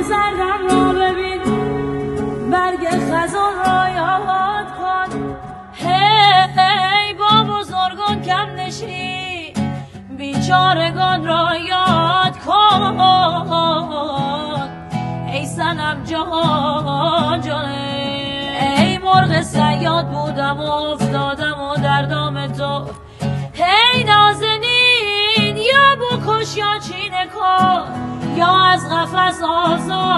زردم را ببین، برگ خزان را یاد کن. هی با بزرگان کم نشین، بیچارگان را یاد کن. ای صنم جان جان، ای مرغ صیاد بودم و افتادم و در دام تو. هی نازنین، یا بکش یا چینه کن، یا از قفس آزاد